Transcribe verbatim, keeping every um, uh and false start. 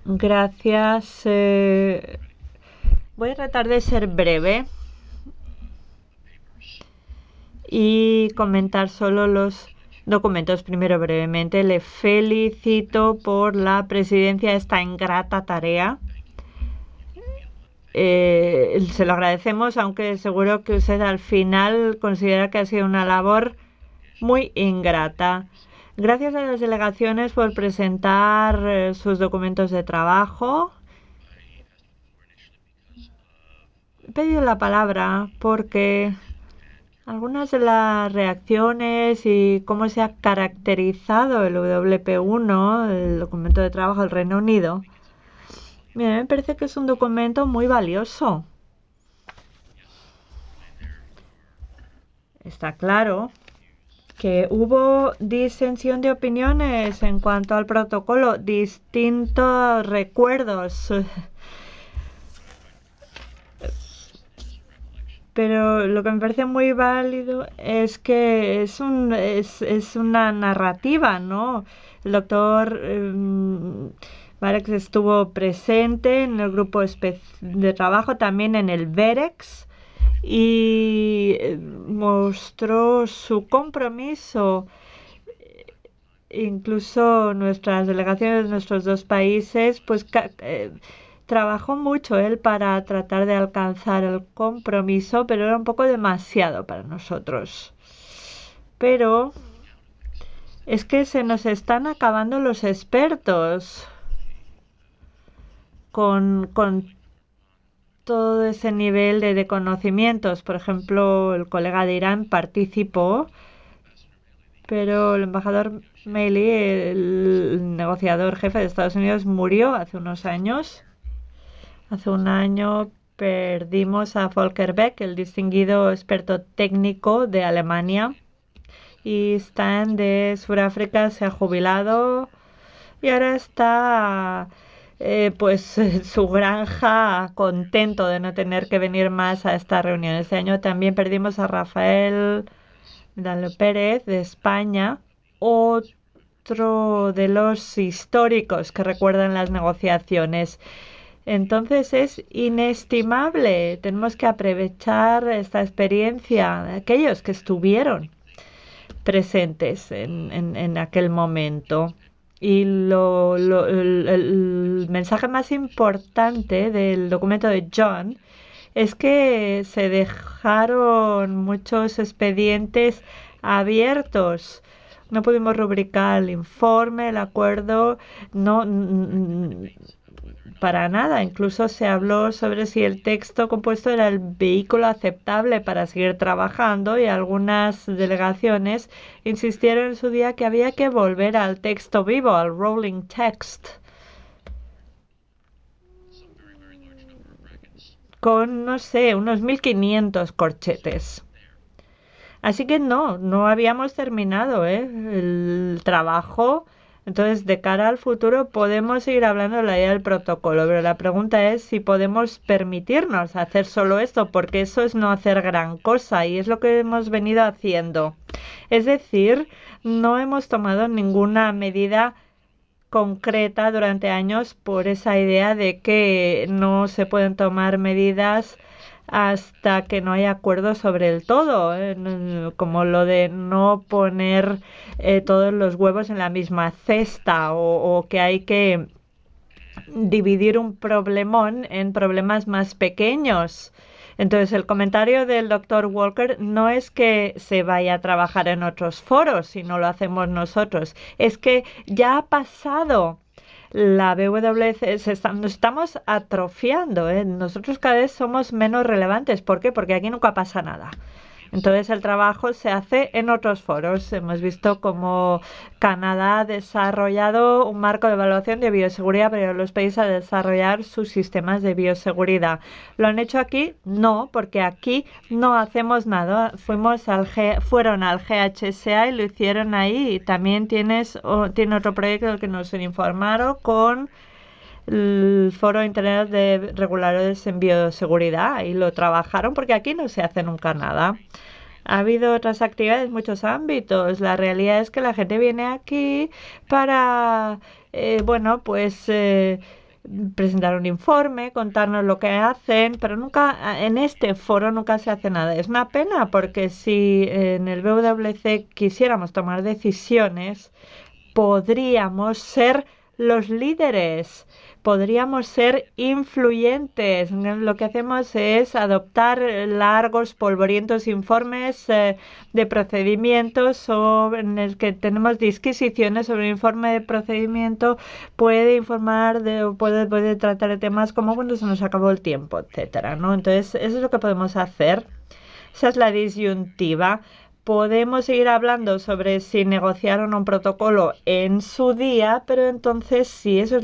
Gracias. Eh, voy a tratar de ser breve y comentar solo los documentos. Primero, brevemente, le felicito por la presidencia de esta ingrata tarea. Eh, se lo agradecemos, aunque seguro que usted al final considera que ha sido una labor muy ingrata. Gracias a las delegaciones por presentar eh, sus documentos de trabajo. He pedido la palabra porque algunas de las reacciones y cómo se ha caracterizado el W P uno, el documento de trabajo del Reino Unido, me parece que es un documento muy valioso. Está claro que hubo disensión de opiniones en cuanto al protocolo, distintos recuerdos. Pero lo que me parece muy válido es que es, un, es, es una narrativa, ¿no? El doctor eh, Marek estuvo presente en el grupo de trabajo, también en el VEREX, y eh, mostró su compromiso. Incluso nuestras delegaciones de nuestros dos países, pues eh, trabajó mucho él para tratar de alcanzar el compromiso, pero era un poco demasiado para nosotros. Pero es que se nos están acabando los expertos con, con todo ese nivel de, de conocimientos. Por ejemplo, el colega de Irán participó, pero el embajador Meili, el negociador jefe de Estados Unidos, murió hace unos años. Hace un año perdimos a Volker Beck, el distinguido experto técnico de Alemania. Y Stan de Sudáfrica se ha jubilado y ahora está eh, pues en su granja contento de no tener que venir más a esta reunión. Este año también perdimos a Rafael Dalo Pérez de España, otro de los históricos que recuerdan las negociaciones. Entonces es inestimable. Tenemos que aprovechar esta experiencia de aquellos que estuvieron presentes en, en, en aquel momento. Y lo, lo, el, el mensaje más importante del documento de John es que se dejaron muchos expedientes abiertos. No pudimos rubricar el informe, el acuerdo, no para nada. Incluso se habló sobre si el texto compuesto era el vehículo aceptable para seguir trabajando y algunas delegaciones insistieron en su día que había que volver al texto vivo, al rolling text, con, no sé, unos mil quinientos corchetes. Así que no, no habíamos terminado ¿eh? el trabajo. Entonces, de cara al futuro, podemos seguir hablando de la idea del protocolo, pero la pregunta es si podemos permitirnos hacer solo esto, porque eso es no hacer gran cosa y es lo que hemos venido haciendo. Es decir, no hemos tomado ninguna medida concreta durante años por esa idea de que no se pueden tomar medidas hasta que no haya acuerdo sobre el todo, ¿eh? Como lo de no poner eh, todos los huevos en la misma cesta o, o que hay que dividir un problemón en problemas más pequeños. Entonces, el comentario del doctor Walker no es que se vaya a trabajar en otros foros si no lo hacemos nosotros, es que ya ha pasado. La B W C se está, nos estamos atrofiando, ¿eh? Nosotros cada vez somos menos relevantes. ¿Por qué? Porque aquí nunca pasa nada. Entonces el trabajo se hace en otros foros. Hemos visto cómo Canadá ha desarrollado un marco de evaluación de bioseguridad, pero los países a desarrollar sus sistemas de bioseguridad. ¿Lo han hecho aquí? No, porque aquí no hacemos nada. Fuimos al G, fueron al G H S A y lo hicieron ahí. Y también tienes, oh, tiene otro proyecto del que nos informaron con el Foro Internet de Reguladores en Bioseguridad y lo trabajaron porque aquí no se hace nunca nada. Ha habido otras actividades en muchos ámbitos. La realidad es que la gente viene aquí para, eh, bueno, pues eh, presentar un informe, contarnos lo que hacen, pero nunca, en este foro nunca se hace nada. Es una pena porque si en el B W C quisiéramos tomar decisiones, podríamos ser los líderes, podríamos ser influyentes. Lo que hacemos es adoptar largos, polvorientos informes eh, de procedimientos sobre, en el que tenemos disquisiciones sobre un informe de procedimiento, puede informar, de, puede, puede tratar de temas como cuando se nos acabó el tiempo, etcétera, ¿no? Entonces, eso es lo que podemos hacer. Esa es la disyuntiva. Podemos seguir hablando sobre si negociaron un protocolo en su día, pero entonces si eso es